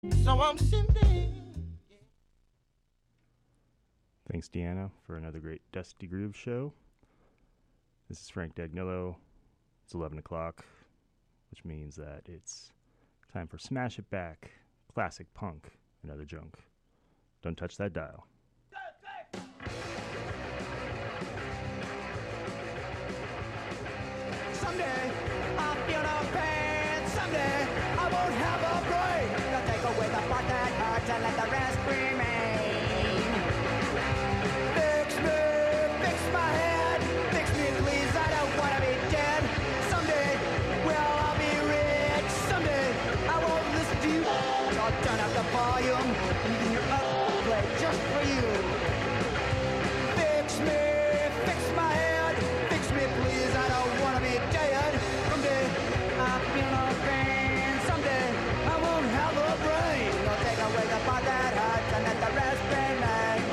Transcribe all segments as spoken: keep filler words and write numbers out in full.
So I'm sitting. Thanks, Deanna, for another great Dusty Groove show. This is Frank Dagnillo. It's eleven o'clock, which means that it's time for Smash It Back, classic punk, and other junk. Don't touch that dial. Someday I'll feel no pain. Someday I won't have a brain. I'll take away the part that hurts and let the rest remain. Fix me, fix my head. Fix me, please. I don't wanna be dead. Someday, well, I'll be rich. Someday I won't listen to you. I'll turn up the volume and you can hear up play just for you. Fix me, fix my head. Fix me, please. I don't wanna be dead. Someday I feel no pain. Someday I won't have a brain. I'll take away the part that hurts and let the rest remain.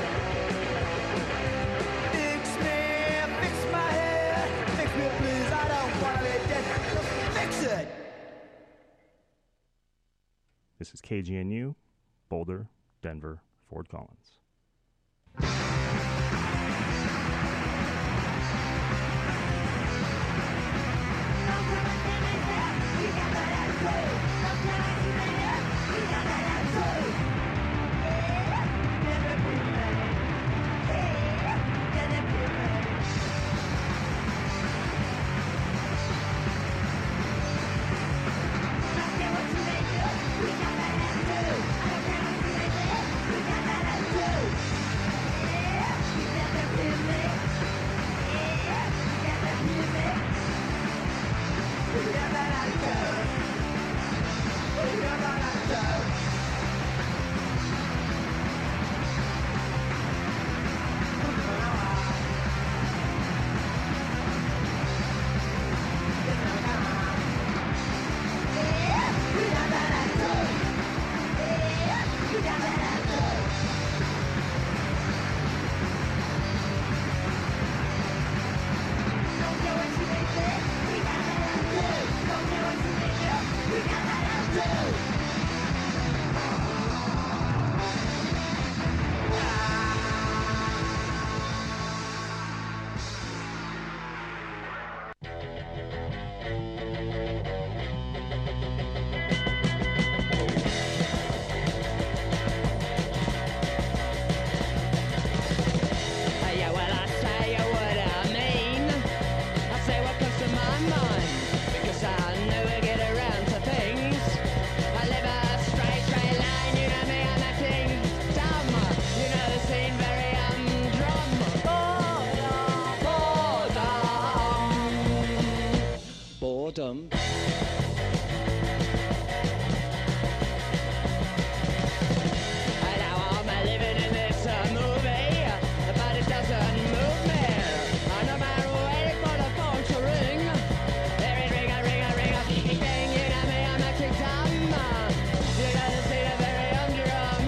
Fix me, fix my head. Fix me, please. I don't wanna be dead. Just fix it. This is K G N U, Boulder, Denver, Fort Collins. Yeah, well, I say what I mean. I say what comes to my mind. Because I never get around to things. I live a straight, straight line. You know me, I'm acting dumb. You know the scene very humdrum. Boredom. Boredom. And now I'm living in this uh, movie, but it doesn't move me. I'm no matter waiting for the phone to ring. There it ring, a ring, a ring, a ding, ding. You know me, I'm acting dumb. You know the scene of very humdrum.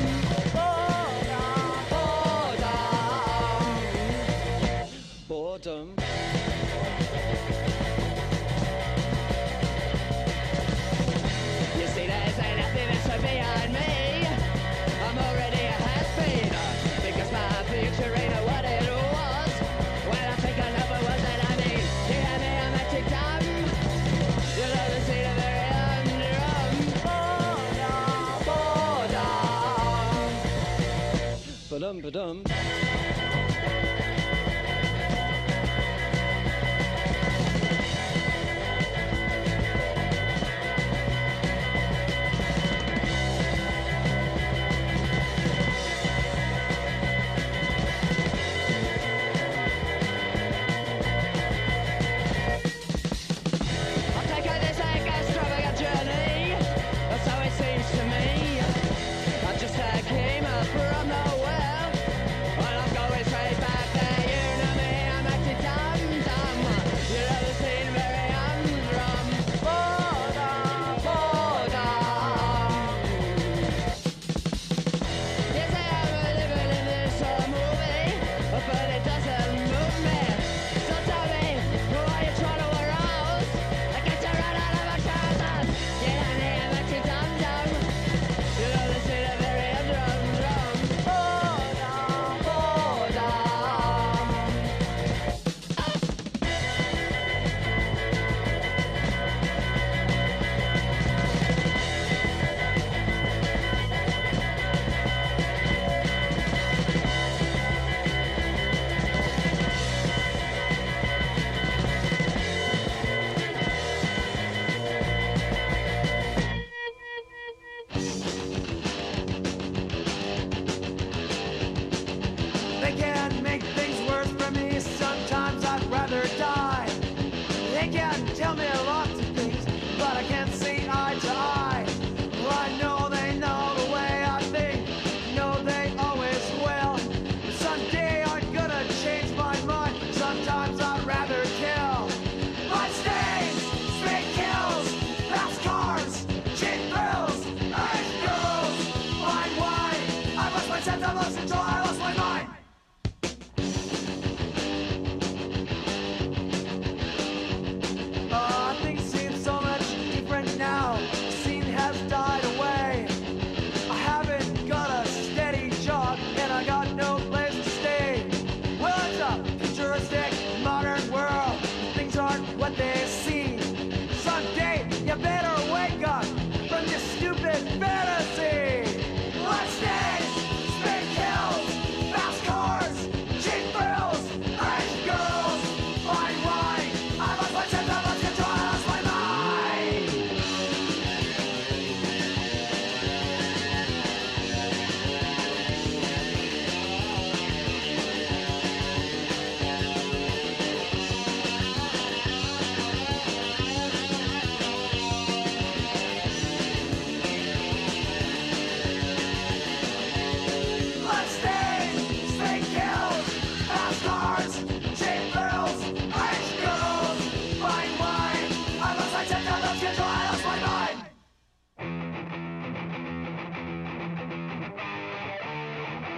Boredom. Boredom. You see, there's nothing that's so beyond me. I'm already a has-been, because my future ain't what it was. When I think I know what was that I mean. You hear me, I'm acting dumb. You know the scene of very humdrum. Boredom. Boredom. Ba-dum, ba-dum. I'll take on this extravagant journey, so it seems to me. I just uh, came up from nowhere, and I'm going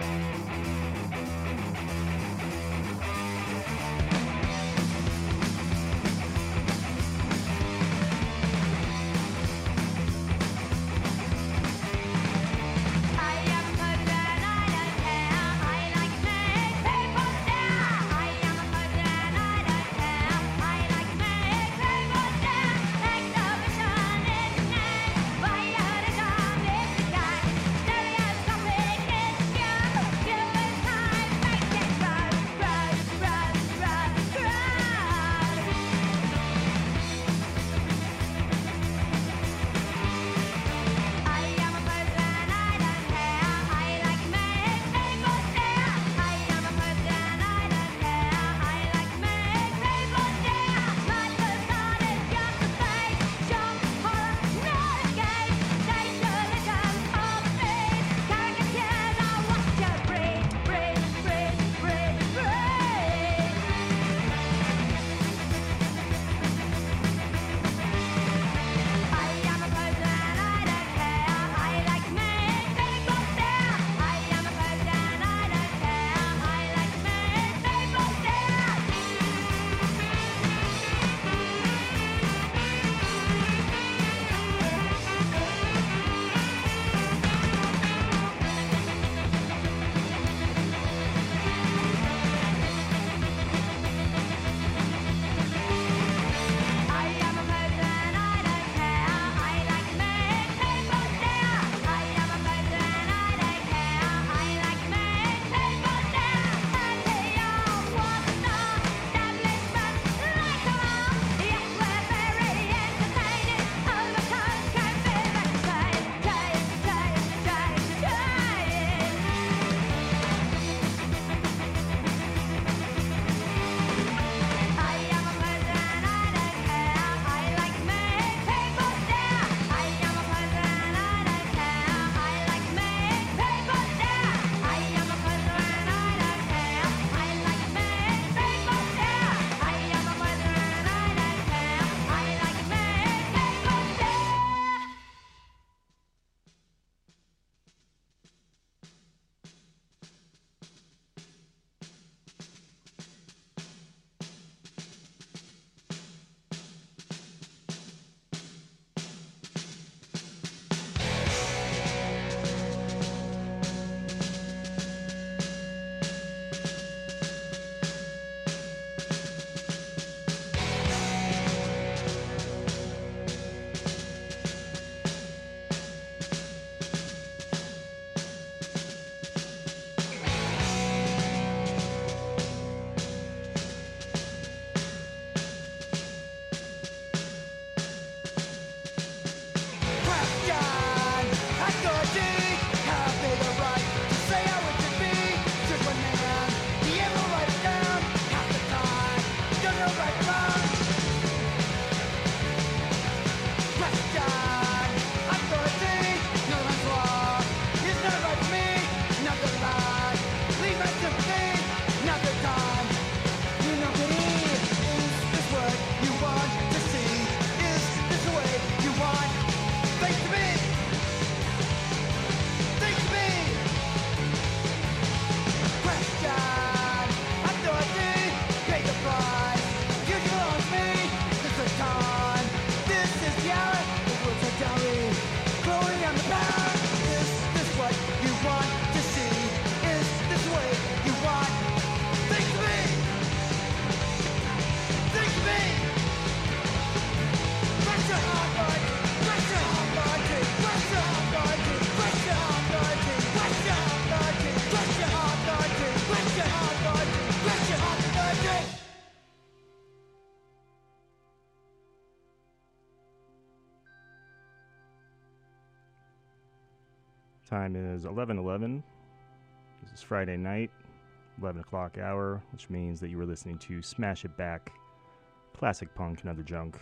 Time is eleven eleven. This is Friday night, eleven o'clock hour, which means that you were listening to Smash It Back, Classic Punk and Other Junk.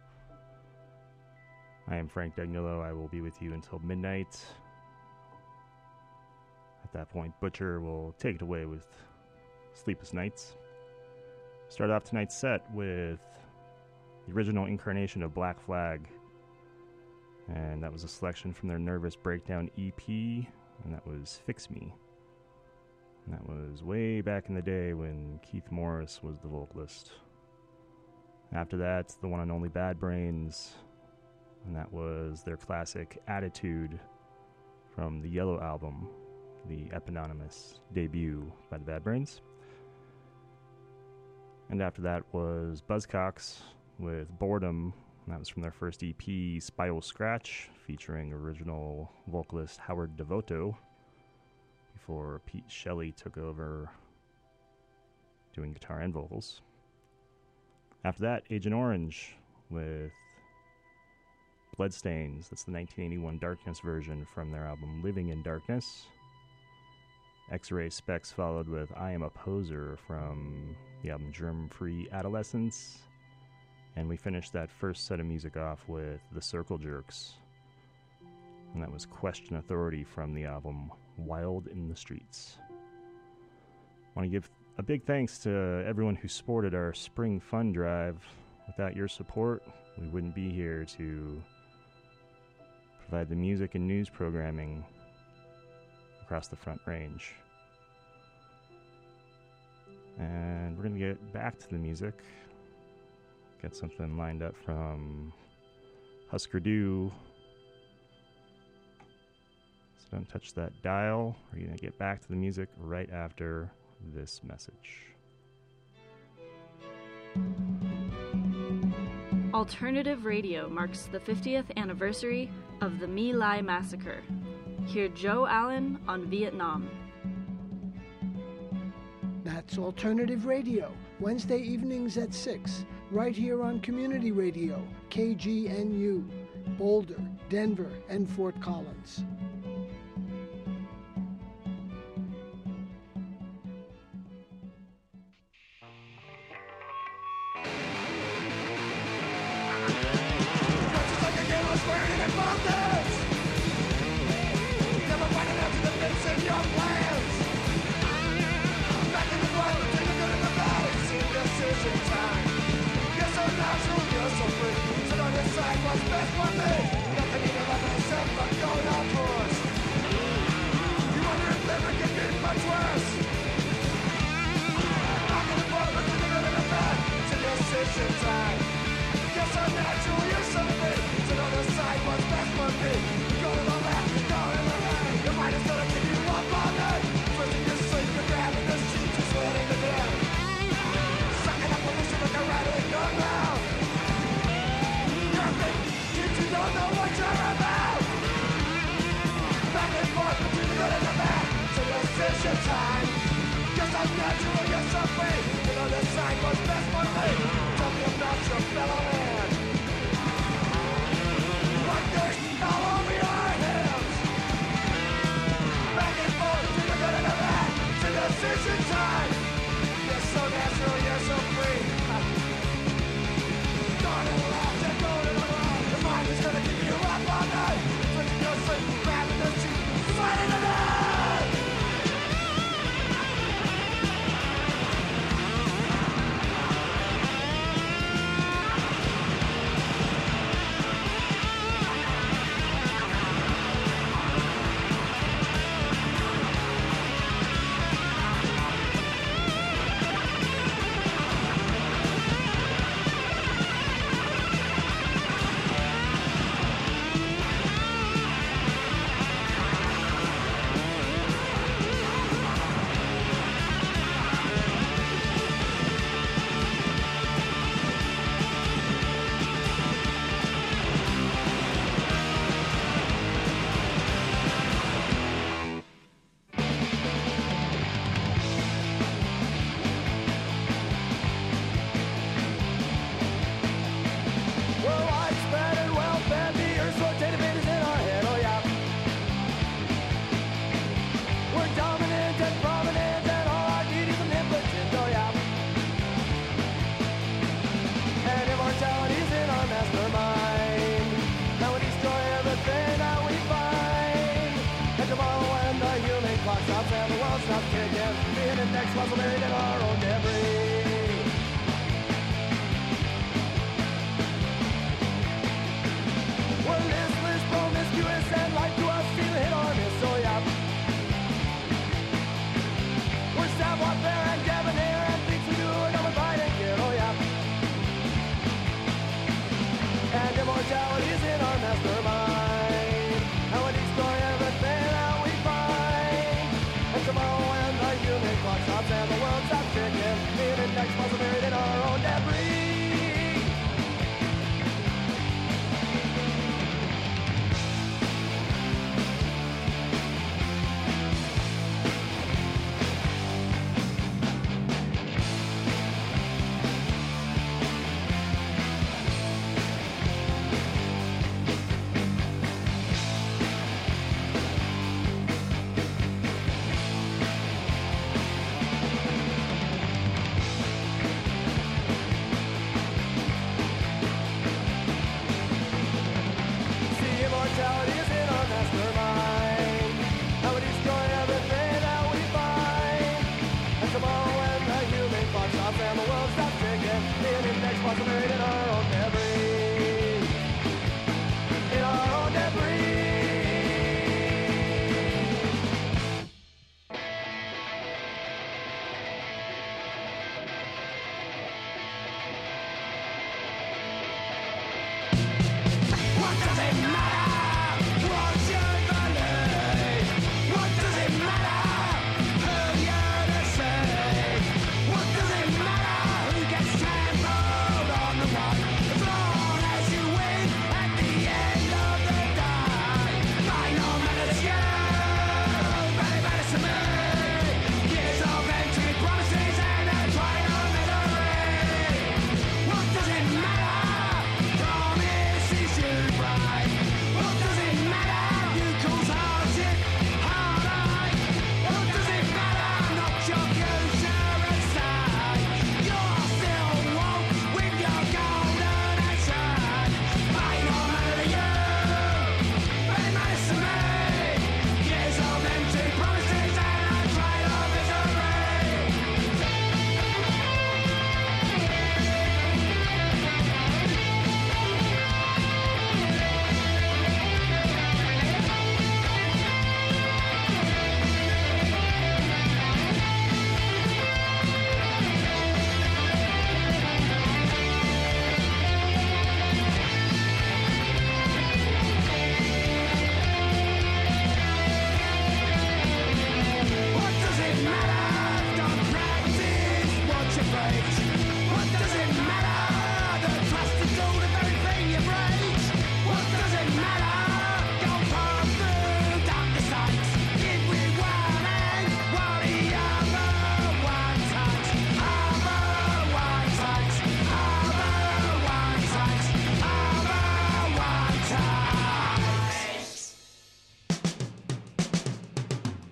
I am Frank Dagnillo. I will be with you until midnight. At that point, Butcher will take it away with Sleepless Nights. Start off tonight's set with the original incarnation of Black Flag. And that was a selection from their Nervous Breakdown E P, and that was Fix Me. That was way back in the day when Keith Morris was the vocalist. After that, the one and only Bad Brains, and that was their classic Attitude from the Yellow Album, the eponymous debut by the Bad Brains. And after that was Buzzcocks with Boredom, and that was from their first E P, Spiral Scratch, featuring original vocalist Howard Devoto, before Pete Shelley took over doing guitar and vocals. After that, Agent Orange with Bloodstains. That's the nineteen eighty-one Darkness version from their album Living in Darkness. X-Ray Specs followed with I Am a Poser from the album Germ-Free Adolescence. And we finished that first set of music off with The Circle Jerks. And that was Question Authority from the album Wild in the Streets. I want to give a big thanks to everyone who supported our Spring Fun Drive. Without your support, we wouldn't be here to provide the music and news programming across the Front Range. And we're going to get back to the music. Got something lined up from Husker Du. So don't touch that dial. We're going to get back to the music right after this message. Alternative Radio marks the fiftieth anniversary of the My Lai Massacre. Hear Joe Allen on Vietnam. That's Alternative Radio, Wednesday evenings at six, right here on Community Radio, K G N U, Boulder, Denver, and Fort Collins.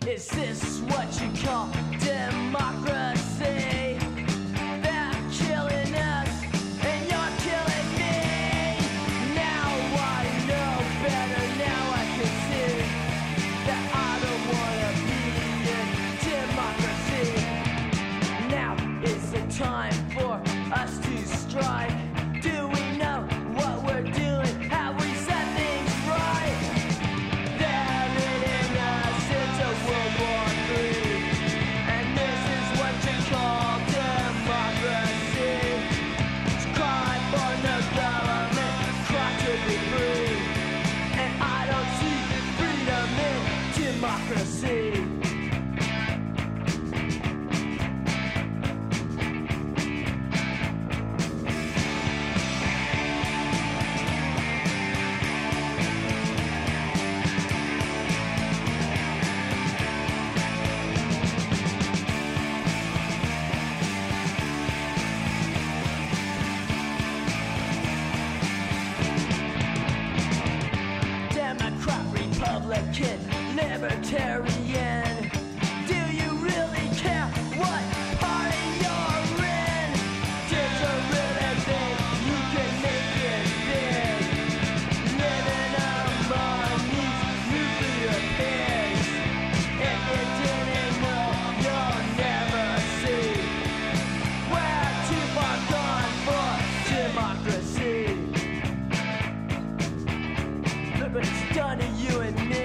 Is this what you call democracy? They're killing us, and you're killing me. Now I know better, now I can see that I don't wanna be in democracy. Now is the time for us to strike. Do we know what we're doing? Have we set things right? They're leading us into World War Three, and this is what you call democracy. It's cry for no government, cry to be free, and I don't see freedom in democracy. Democrat, Republican, Libertarian. Do you really care what party you're in? Did you really think you can make it big? Living among these nuclear pigs. If you didn't know, you'll never see. We're too far gone for democracy. Look what it's done to you and me.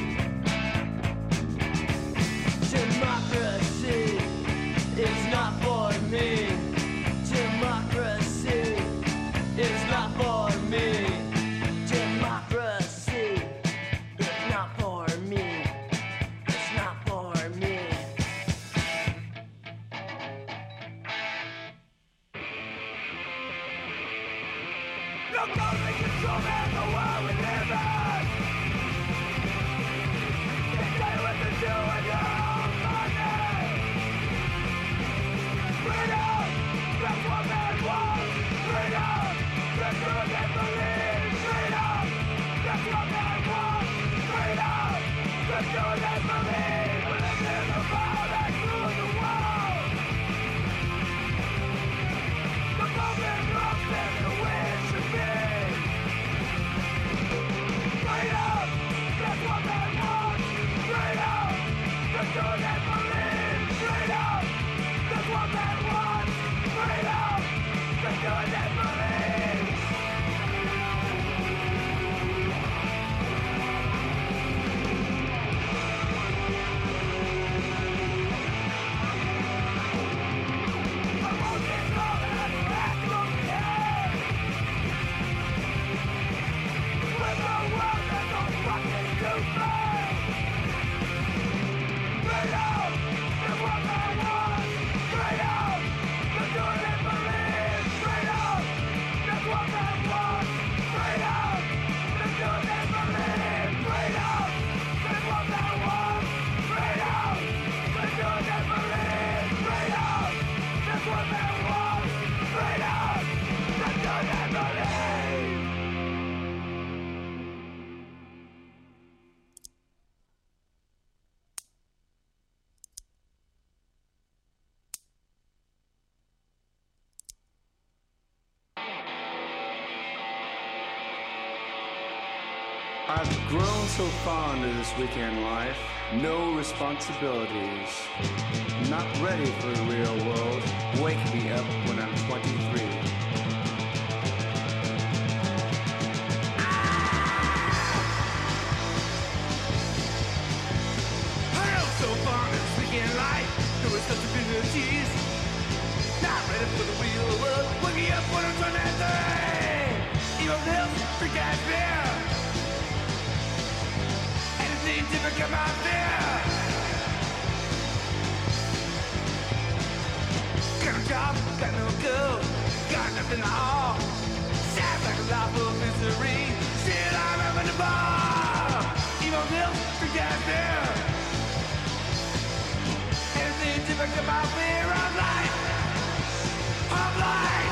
Democracy is not for me. Democracy is not for me. Democracy is not for me. It's not for me. Look only control man the world we live in. They tell you what to do with your own money. Freedom, that's what man wants. Freedom, that's what they believe. Freedom, that's what man wants. Freedom, that's what they believe. We live in a world that rules the world. The moment drops in the way it should be. Freedom, that's what man wants. Freedom, that's what they believe. Freedom, that's what man wants. Freedom, that's what they believe. I won't get love and back from here. With the world that don't fucking do me. Freedom is what they want. Freedom, that's what they believe. Freedom, that's what they want. Freedom, that's what they believe. Freedom, that's what they want. Freedom, that's what they believe. Freedom, that's what they want. Freedom, that's what they believe. I've grown so fond of this weekend life. No responsibilities. Not ready for the real world. Wake me up when I'm twenty-three. I'm so fond of this weekend life. No responsibilities. Not ready for the real world. Wake me up when I'm twenty-three. Evil pills, freak out fear. Anything different come out there. Got a job, got no girl, got nothing at all. Sounds like a life of misery. Still I'm having a ball. Evil pills, freak out fear. Anything different come out there. I'm blind. I'm blind.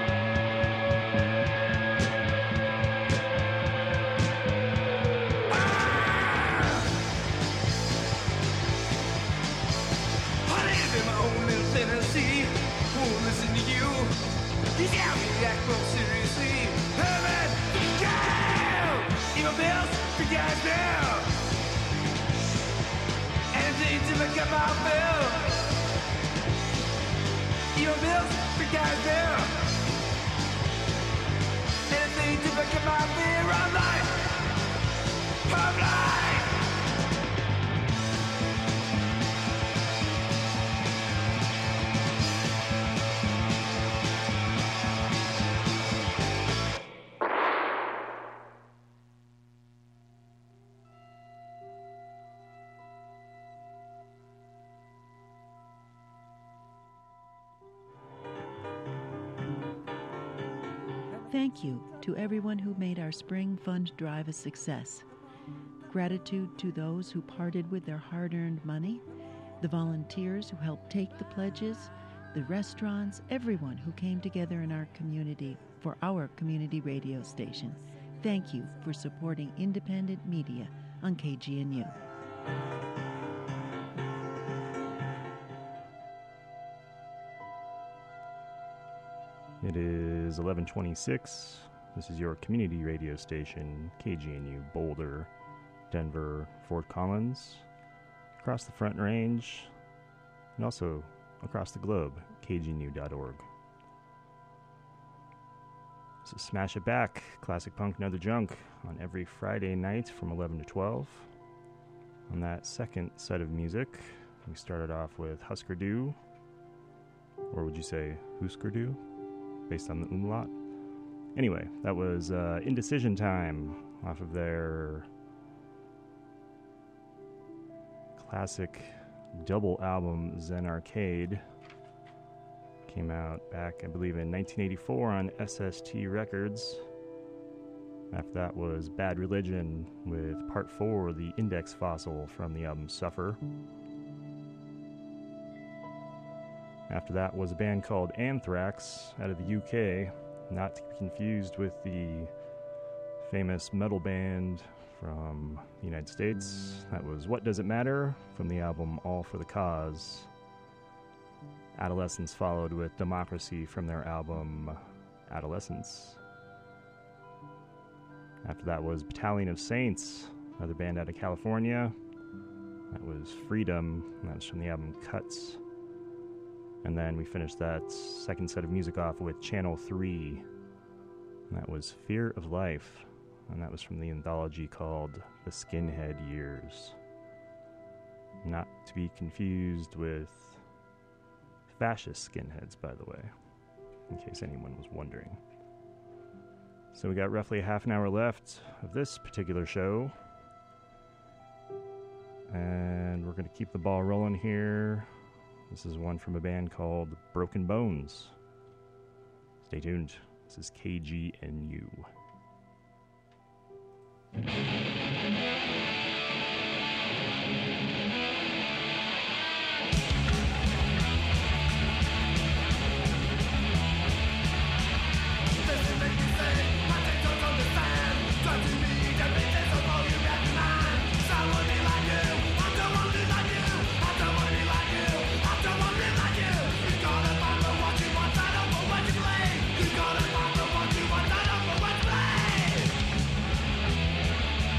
I'm you guys do. Anything to make up our bill. Your bills, you guys do. Anything to make up our fear of life. Of life. Thank you to everyone who made our Spring Fund Drive a success. Gratitude to those who parted with their hard-earned money, the volunteers who helped take the pledges, the restaurants, everyone who came together in our community for our community radio station. Thank you for supporting independent media on K G N U. It is eleven twenty-six. This is your community radio station, K G N U, Boulder, Denver, Fort Collins, across the Front Range, and also across the globe, K G N U dot org. So Smash It Back, classic punk, another junk, on every Friday night from eleven to twelve. On that second set of music, we started off with Husker Du, or would you say Husker Du? Based on the umlaut. Anyway, that was uh, Indecision Time off of their classic double album Zen Arcade. Came out back, I believe, in nineteen eighty-four on S S T Records. After that was Bad Religion with Part four, the Index Fossil from the album Suffer. After that was a band called Anthrax out of the U K, not to be confused with the famous metal band from the United States. That was What Does It Matter from the album All for the Cause. Adolescence followed with Democracy from their album Adolescence. After that was Battalion of Saints, another band out of California. That was Freedom, and that was from the album Cuts. And then we finished that second set of music off with Channel three. And that was Fear of Life. And that was from the anthology called The Skinhead Years. Not to be confused with fascist skinheads, by the way, in case anyone was wondering. So we got roughly a half an hour left of this particular show. And we're going to keep the ball rolling here. This is one from a band called Broken Bones. Stay tuned. This is K G N U. You gotta find the one you want, I don't know what to play.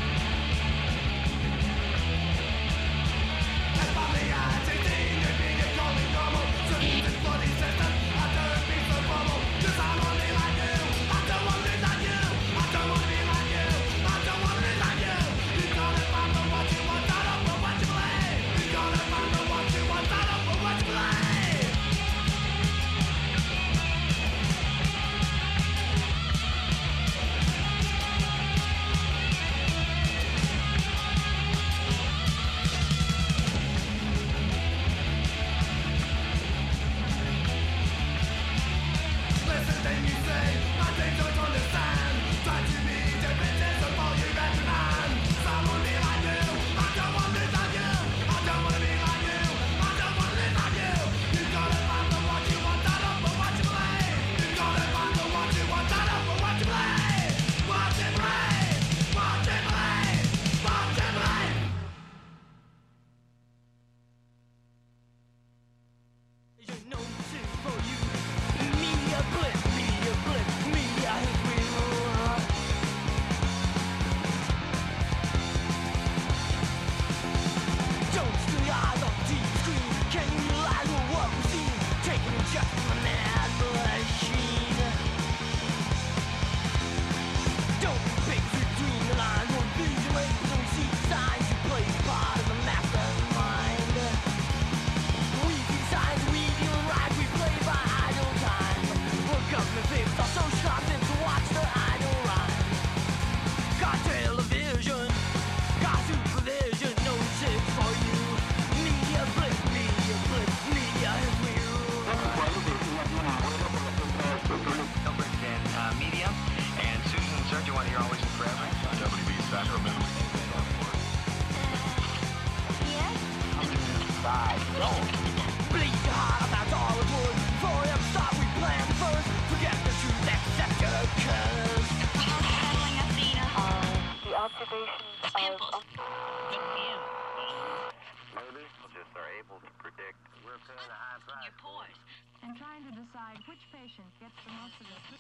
And trying to decide which patient gets the most of it.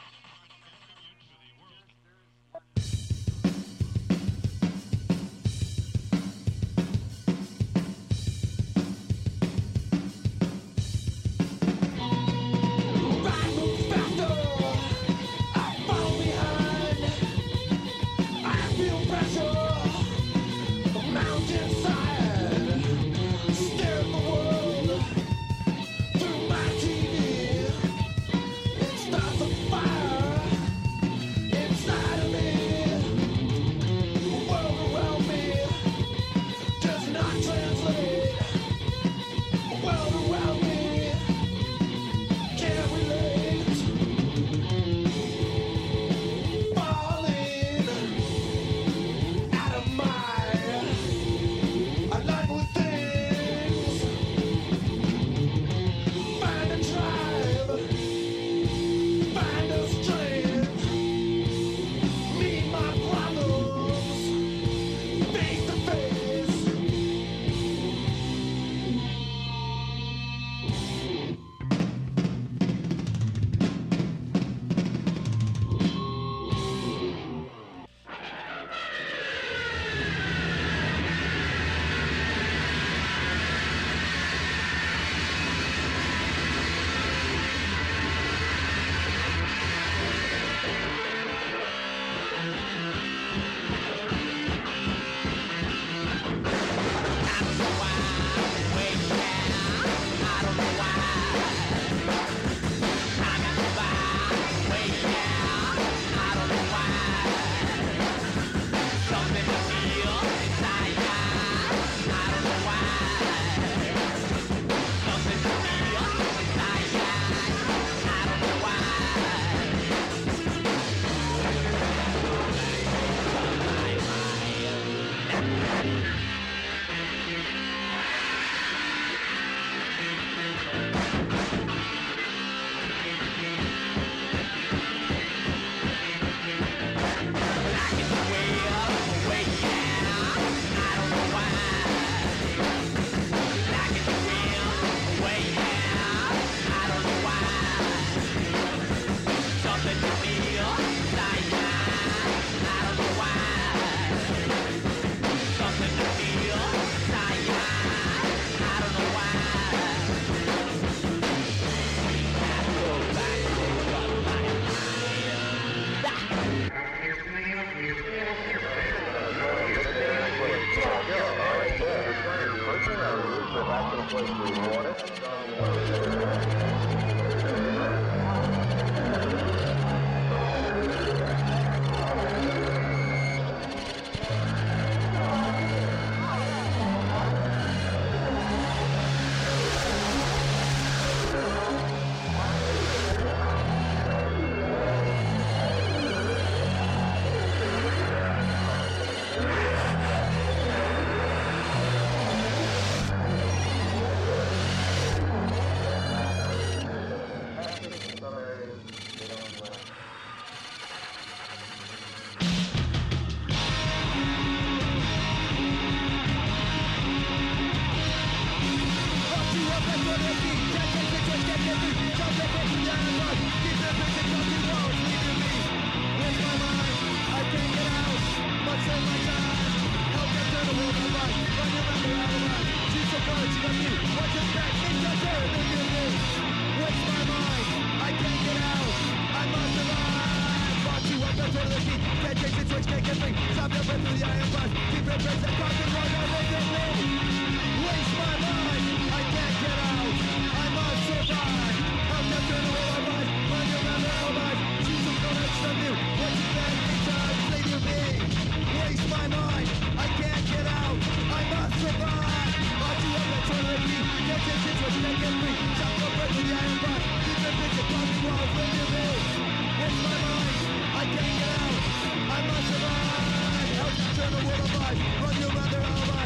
Run your mother, all right.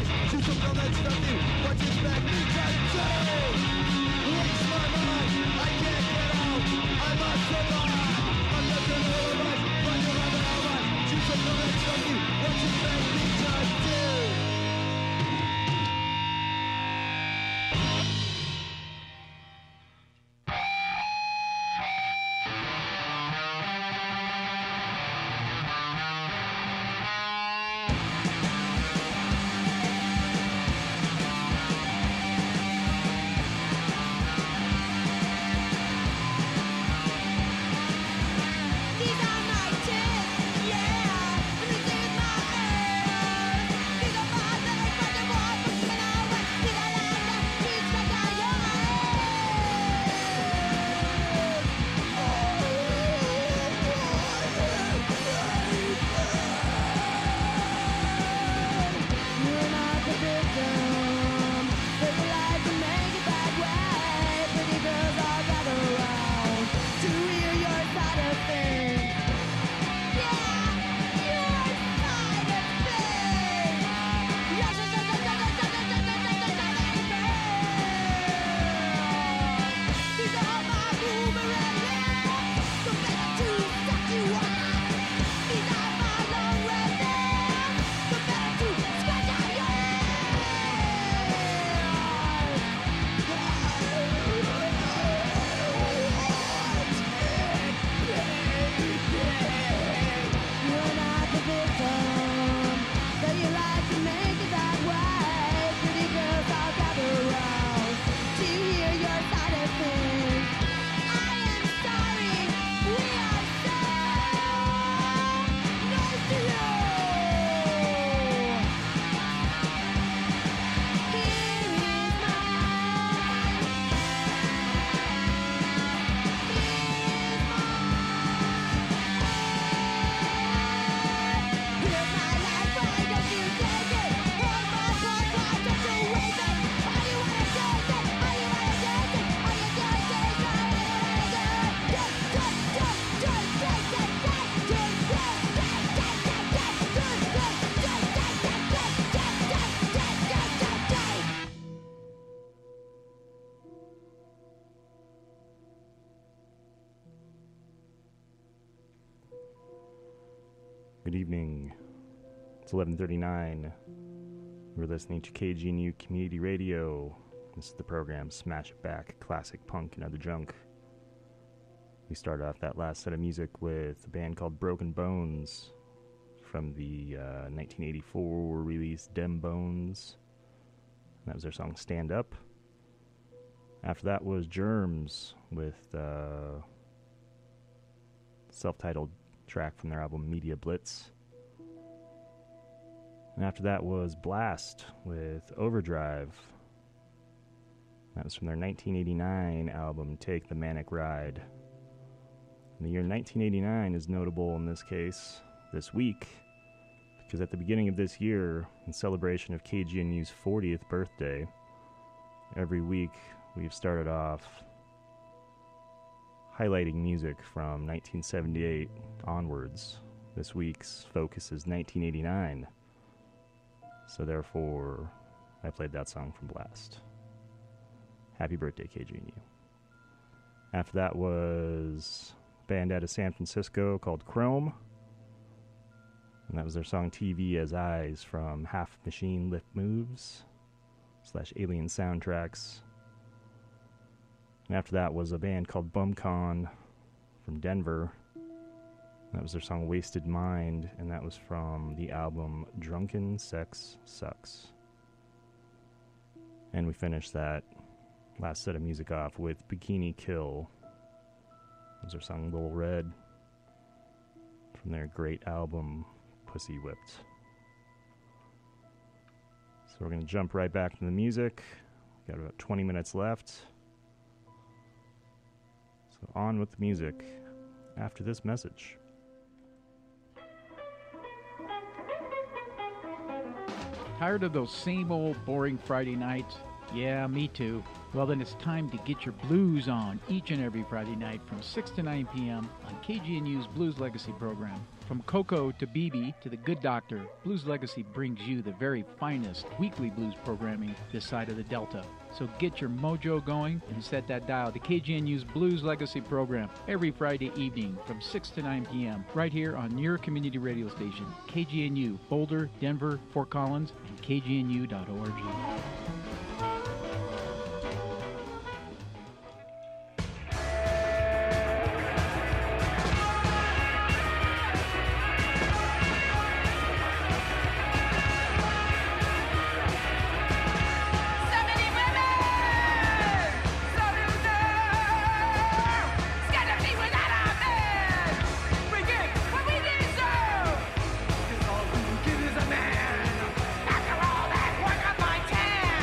Good evening. It's eleven thirty-nine. We're listening to K G N U Community Radio. This is the program Smash It Back, Classic Punk and Other Junk. We started off that last set of music with a band called Broken Bones from the uh, nineteen eighty-four release Dem Bones. That was their song Stand Up. After that was Germs with uh, self-titled track from their album Media Blitz. And after that was Blast with Overdrive. That was from their nineteen eighty-nine album Take the Manic Ride. And the year nineteen eighty-nine is notable in this case this week because at the beginning of this year, in celebration of K G N U's fortieth birthday, every week we've started off highlighting music from nineteen seventy-eight onwards. This week's focus is nineteen eighty-nine. So therefore, I played that song from Blast. Happy birthday, K G N U. After that was a band out of San Francisco called Chrome. And that was their song T V as Eyes from Half Machine Lift Moves slash Alien Soundtracks. And after that was a band called Bumcon from Denver. That was their song Wasted Mind, and that was from the album Drunken Sex Sucks. And we finished that last set of music off with Bikini Kill. That was their song Little Red from their great album Pussy Whipped. So we're going to jump right back to the music. We've got about twenty minutes left. So on with the music after this message. Tired of those same old boring Friday nights? Yeah, me too. Well, then it's time to get your blues on each and every Friday night from six to nine p.m. on K G N U's Blues Legacy program. From Coco to B B to the Good Doctor, Blues Legacy brings you the very finest weekly blues programming this side of the Delta. So get your mojo going and set that dial to K G N U's Blues Legacy program every Friday evening from six to nine p.m. right here on your community radio station, K G N U, Boulder, Denver, Fort Collins, and K G N U dot org. After all that work of my tan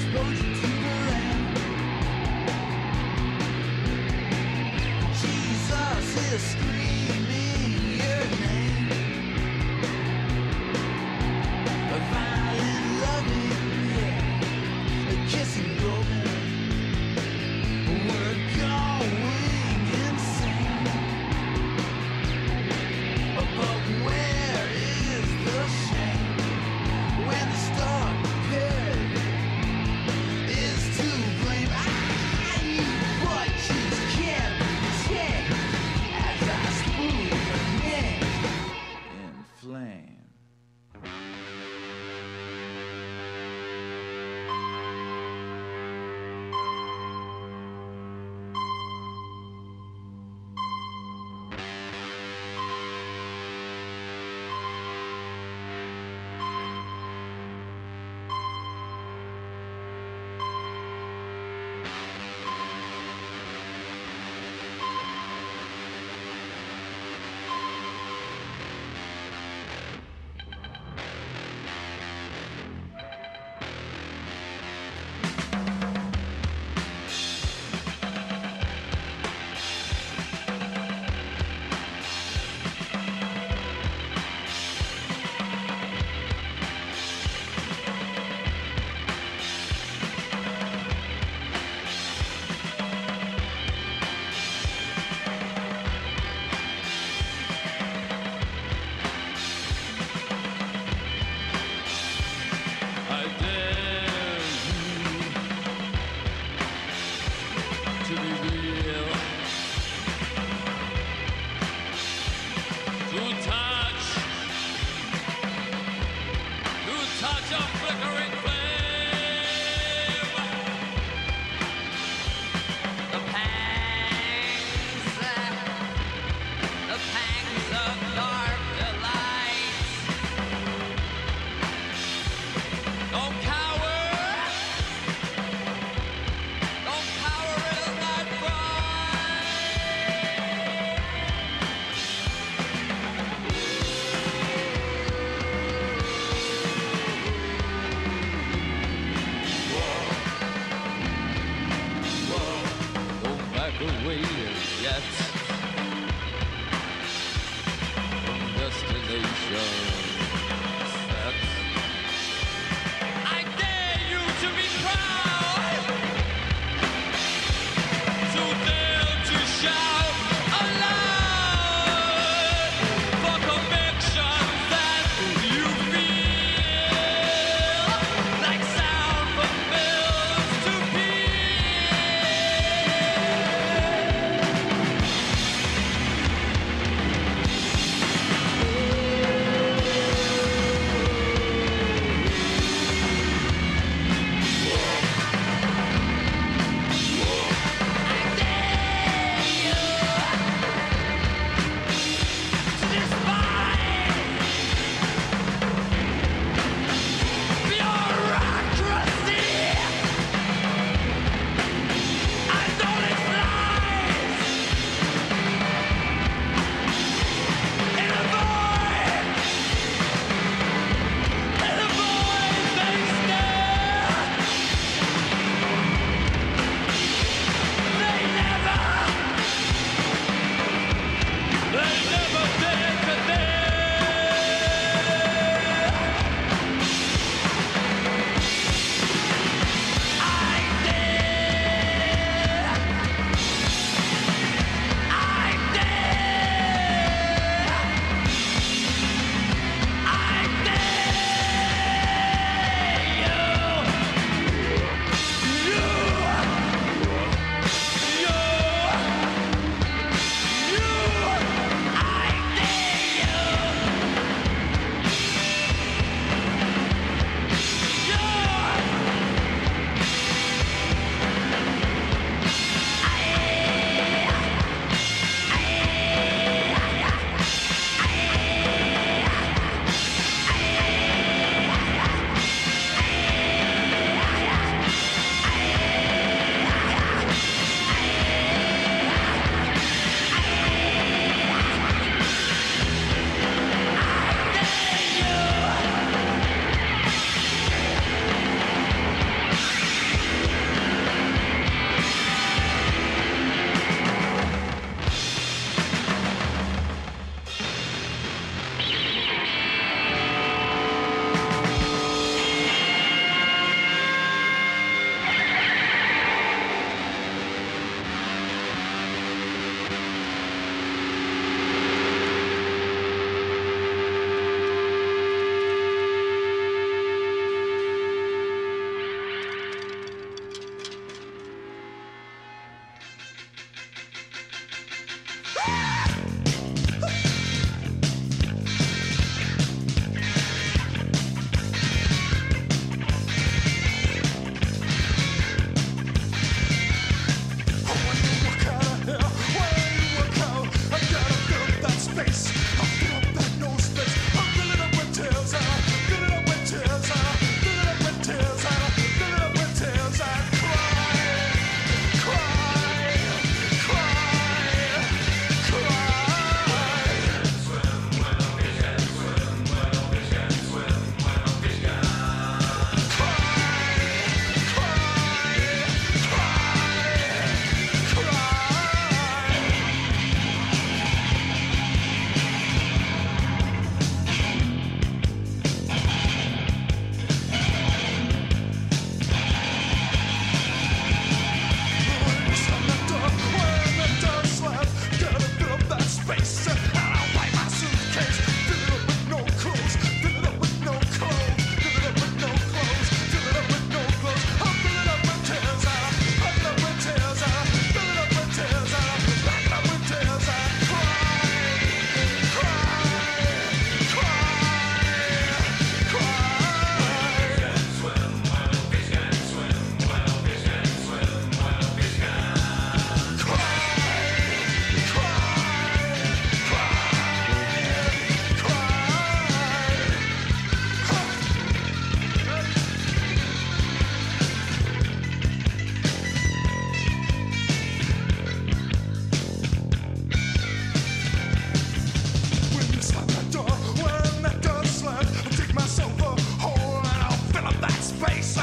exposure to the land. Jesus is screaming your name. A violent loving, yeah, a kissing golden. We're going insane. But where is the shame when the star prepared is to blame? I eat what you can't take as I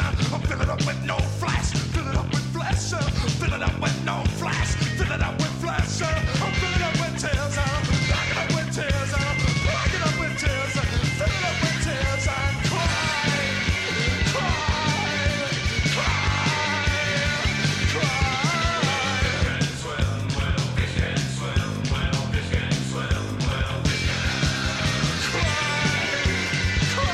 uh, fill it up with no flash, fill it up with flesh, uh, fill it up with no flash, fill it up with flesh, uh, fill it up with tears, uh, pack it up with tears, uh, pack it up with tears, uh, fill it up with tears and cry, cry, cry, cry. Fish can swim well, fish can swim well, fish can swim well, fish can cry, cry,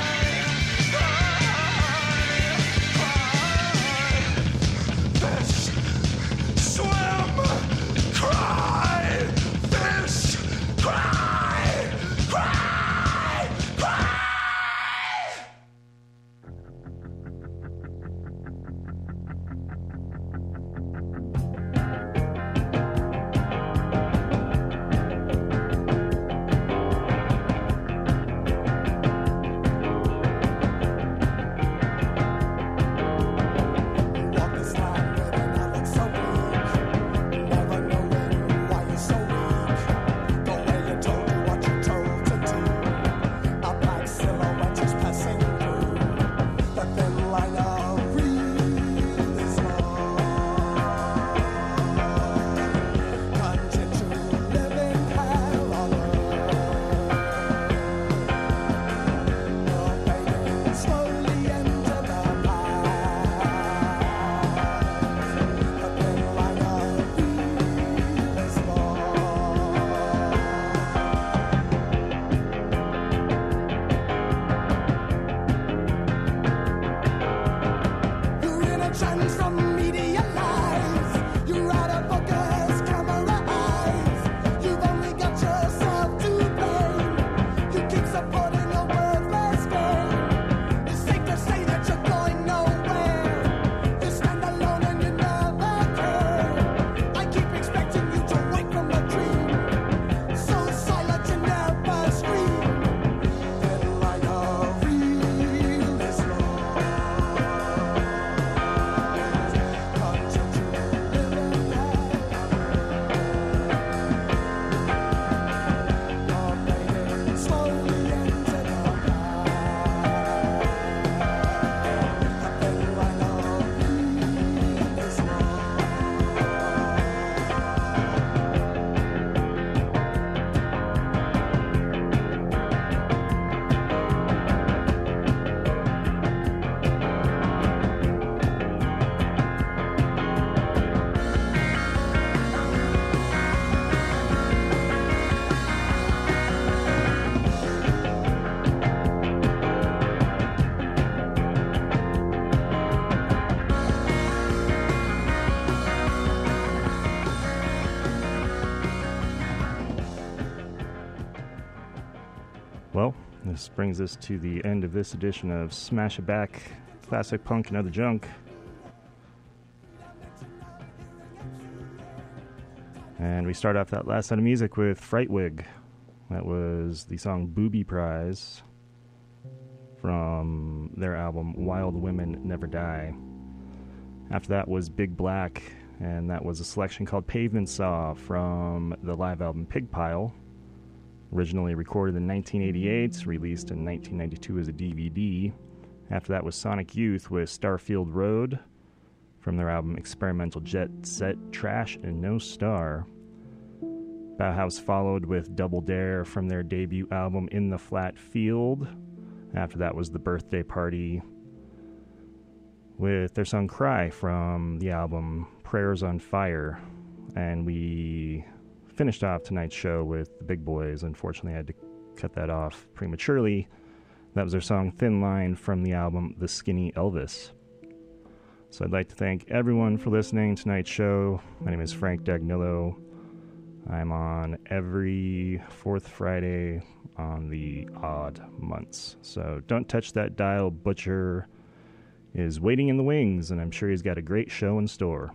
cry, cry. Fish swim, cry, fish cry, cry, cry. Walk this line with another so weak, never knowing why you're so weak. The way you told you what you told to do, a black silhouette is passing through. The thin line of real is long. Content to live in hell on earth. You're fading slowly into the past. The thin line of real is long. You're in a trance from media lies. You're out of focus, camera eyes. You've only got yourself to blame. You keep supporting a worthless game. It's safe to say that you're going nowhere. You stand alone and you never care. I keep expecting you to wake from a dream. So silent you never scream. Thin line of real is long. Content to live in hell. You're fading slowly into the past. The thin line of real is long. Well, this brings us to the end of this edition of Smash It Back, Classic Punk and Other Junk. And we start off that last set of music with Frightwig. That was the song Booby Prize from their album Wild Women Never Die. After that was Big Black, and that was a selection called Pavement Saw from the live album Pig Pile. Originally recorded in nineteen eighty-eight, released in nineteen ninety-two as a D V D. After that was Sonic Youth with Starfield Road from their album Experimental Jet Set Trash and No Star. Bauhaus followed with Double Dare from their debut album In the Flat Field. After that was The Birthday Party with their song Cry from the album Prayers on Fire. And we finished off tonight's show with the Big Boys. Unfortunately, I had to cut that off prematurely. That was their song Thin Line from the album The Skinny Elvis. So I'd like to thank everyone for listening to tonight's show. My name is Frank Dagnillo. I'm on every fourth Friday on the odd months. So don't touch that dial. Butcher is waiting in the wings, and I'm sure he's got a great show in store.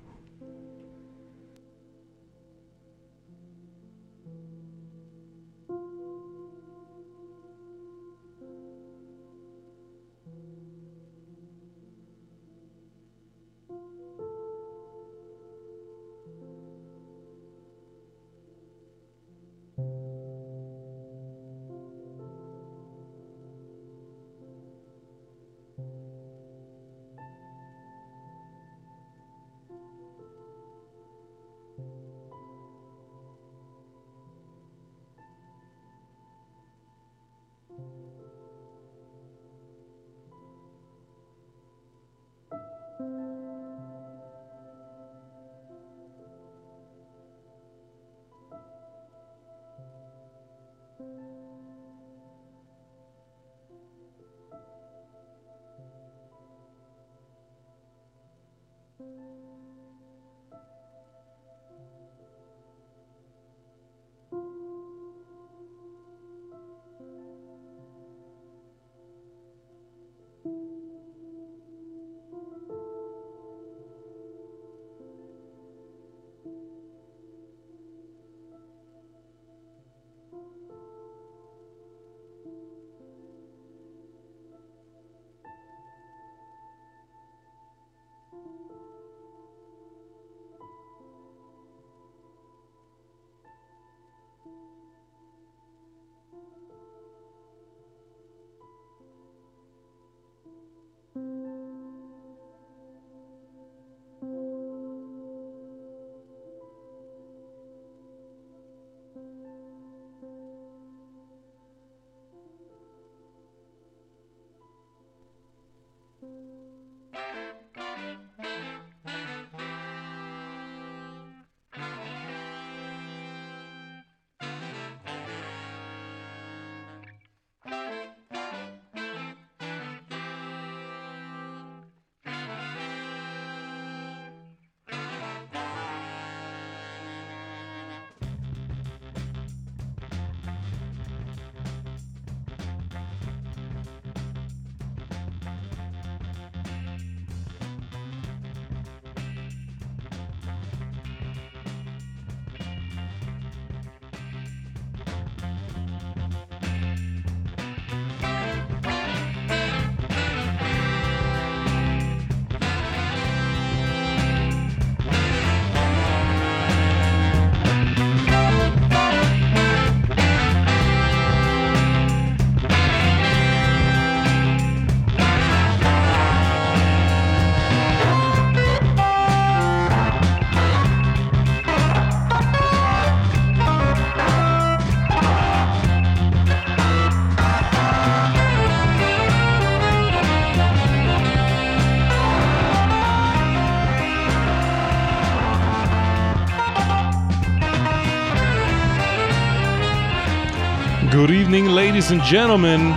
Good evening, ladies and gentlemen.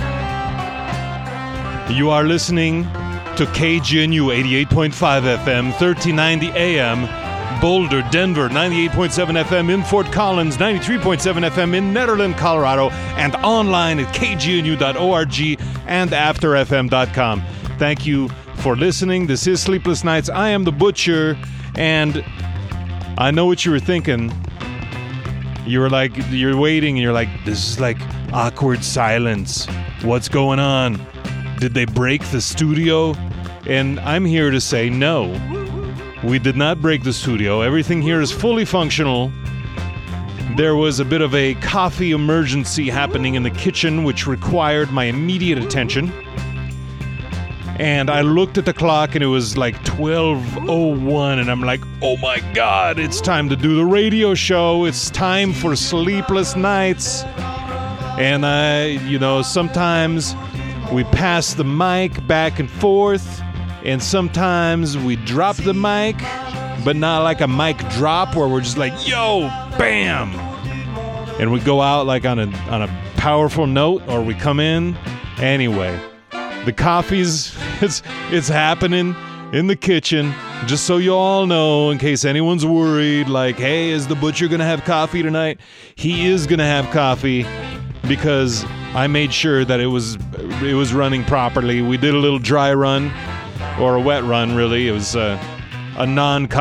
You are listening to K G N U eighty-eight point five F M, thirteen ninety A M, Boulder, Denver, ninety-eight point seven F M in Fort Collins, ninety-three point seven F M in Nederland, Colorado, and online at k g n u dot org and after f m dot com. Thank you for listening. This is Sleepless Nights. I am the Butcher, and I know what you were thinking. You were like, you're waiting, and you're like, this is like awkward silence. What's going on? Did they break the studio? And I'm here to say no. We did not break the studio. Everything here is fully functional. There was a bit of a coffee emergency happening in the kitchen, which required my immediate attention. And I looked at the clock, and it was like twelve oh one, and I'm like, oh my God, it's time to do the radio show. It's time for Sleepless Nights. And I, you know, sometimes we pass the mic back and forth, and sometimes we drop the mic, but not like a mic drop where we're just like, yo, bam! And we go out like on a on a powerful note, or we come in. Anyway, the coffee's, it's, it's happening in the kitchen, just so you all know, in case anyone's worried, like, hey, is the Butcher going to have coffee tonight? He is going to have coffee, because I made sure that it was it was running properly. We did a little dry run, or a wet run, really. It was uh, a non